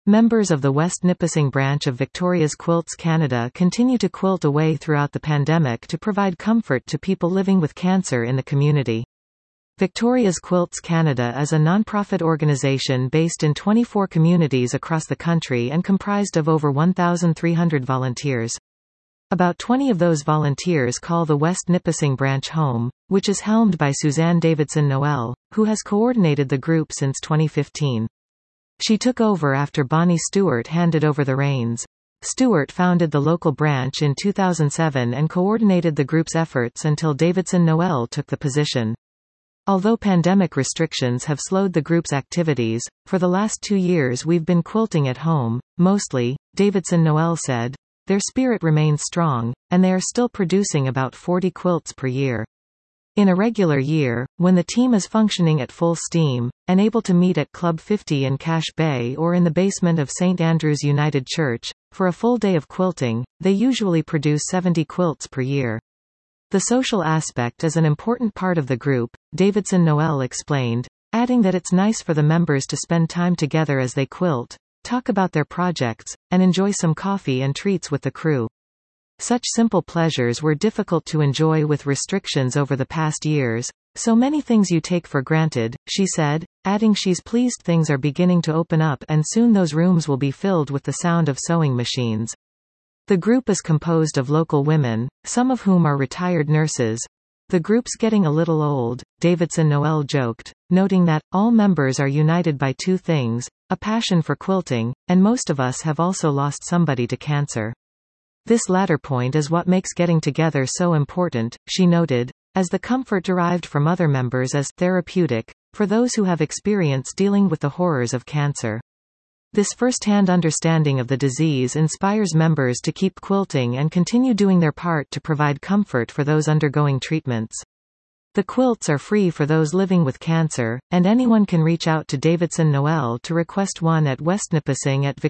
Members of the West Nipissing branch of Victoria's Quilts Canada continue to quilt away throughout the pandemic to provide comfort to people living with cancer in the community. Victoria's Quilts Canada is a non-profit organization based in 24 communities across the country and comprised of over 1,300 volunteers. About 20 of those volunteers call the West Nipissing branch home, which is helmed by Suzanne Davidson Noel, who has coordinated the group since 2015. She took over after Bonnie Stewart handed over the reins. Stewart founded the local branch in 2007 and coordinated the group's efforts until Davidson Noel took the position. Although pandemic restrictions have slowed the group's activities, for the last 2 years we've been quilting at home, mostly, Davidson Noel said. Their spirit remains strong, and they are still producing about 40 quilts per year. In a regular year, when the team is functioning at full steam, and able to meet at Club 50 in Cache Bay or in the basement of St. Andrew's United Church, for a full day of quilting, they usually produce 70 quilts per year. The social aspect is an important part of the group, Davidson Noel explained, adding that it's nice for the members to spend time together as they quilt, talk about their projects, and enjoy some coffee and treats with the crew. Such simple pleasures were difficult to enjoy with restrictions over the past years, so many things you take for granted, she said, adding she's pleased things are beginning to open up and soon those rooms will be filled with the sound of sewing machines. The group is composed of local women, some of whom are retired nurses. The group's getting a little old, Davidson Noel joked, noting that, all members are united by two things, a passion for quilting, and most of us have also lost somebody to cancer. This latter point is what makes getting together so important, she noted, as the comfort derived from other members is therapeutic, for those who have experience dealing with the horrors of cancer. This first-hand understanding of the disease inspires members to keep quilting and continue doing their part to provide comfort for those undergoing treatments. The quilts are free for those living with cancer, and anyone can reach out to Davidson Noel to request one at West Nipissing at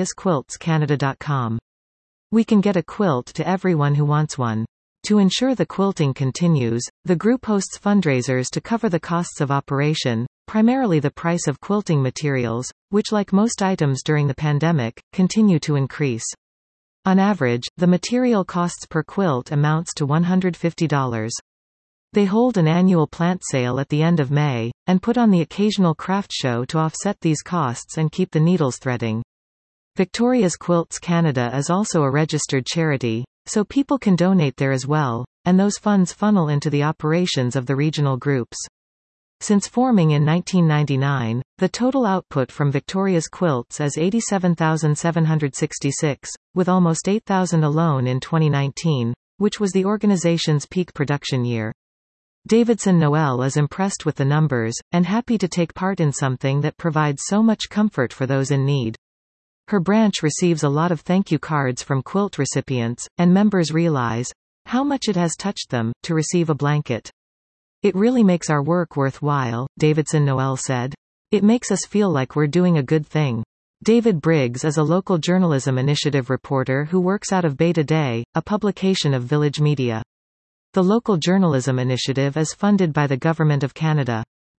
victoriasquiltscanada.com. We can get a quilt to everyone who wants one. To ensure the quilting continues, the group hosts fundraisers to cover the costs of operation, primarily the price of quilting materials, which like most items during the pandemic, continue to increase. On average, the material costs per quilt amounts to $150. They hold an annual plant sale at the end of May, and put on the occasional craft show to offset these costs and keep the needles threading. Victoria's Quilts Canada is also a registered charity, so people can donate there as well, and those funds funnel into the operations of the regional groups. Since forming in 1999, the total output from Victoria's Quilts is 87,766, with almost 8,000 alone in 2019, which was the organization's peak production year. Davidson Noel is impressed with the numbers, and happy to take part in something that provides so much comfort for those in need. Her branch receives a lot of thank you cards from quilt recipients, and members realize how much it has touched them to receive a blanket. It really makes our work worthwhile, Davidson Noel said. It makes us feel like we're doing a good thing. David Briggs is a local journalism initiative reporter who works out of Beta Day, a publication of Village Media. The local journalism initiative is funded by the Government of Canada.